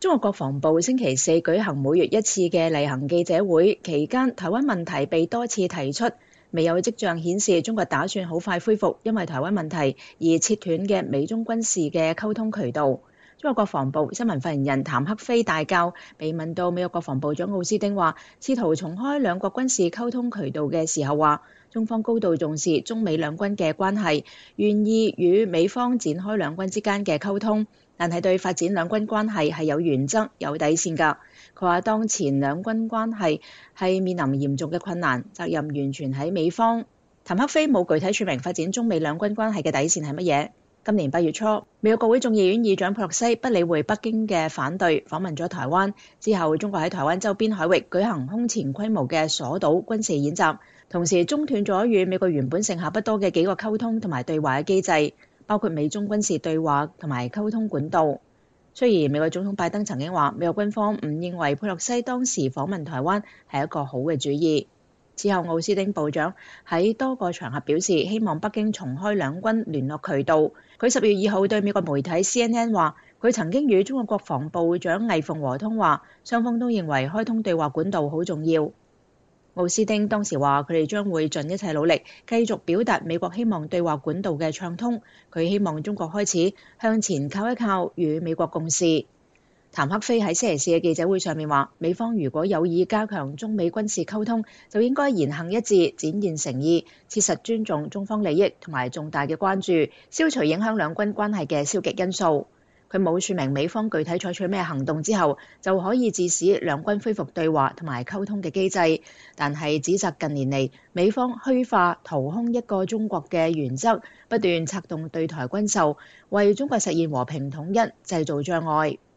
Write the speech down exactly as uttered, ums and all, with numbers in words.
中國國防部星期四舉行每月一次嘅例行記者會，期間台灣問題被多次提出，未有跡象顯示中國打算好快恢復因為台灣問題而切斷嘅美中軍事嘅溝通渠道。中國國防部新聞發言人譚克非大校被問到美國國防部長奧斯汀話試圖重開兩國軍事溝通渠道嘅時候，話中方高度重視中美兩軍嘅關係，願意與美方展開兩軍之間嘅溝通，但係對發展兩軍關係係有原則、有底線㗎。佢話當前兩軍關係係面臨嚴重嘅困難，責任完全喺美方。譚克非冇具體説明發展中美兩軍關係嘅底線係乜嘢。今年八月初，美國國會眾議院議長佩洛西不理會北京嘅反對，訪問咗台灣之後，中國喺台灣周邊海域舉行空前規模嘅鎖島軍事演習，同時中斷咗與美國原本剩下不多嘅幾個溝通同埋對話嘅機制，包括美中軍事對話同埋溝通管道。雖然美國總統拜登曾經話美國軍方唔認為佩洛西當時訪問台灣係一個好嘅主意。之後奧斯汀部長喺多個場合表示希望北京重開兩軍聯絡渠道。佢十月二號對美國媒體 C N N 話佢曾經與中國國防部長魏鳳和通話，雙方都認為開通對話管道好重要。奧斯汀當時話佢哋將會盡一切努力繼續表達美國希望對話管道嘅暢通，佢希望中國開始向前靠一靠，與美國共事。譚克非喺星期四嘅記者會上面話，美方如果有意加強中美軍事溝通，就應該言行一致，展現誠意，切實尊重中方利益同埋重大嘅關注，消除影響兩軍關係嘅消極因素。佢冇説明美方具體採取咩行動之後就可以致使兩軍恢復對話同埋溝通嘅機制，但係指責近年嚟美方虛化掏空一個中國嘅原則，不斷策動對台軍售，為中國實現和平統一製造障礙。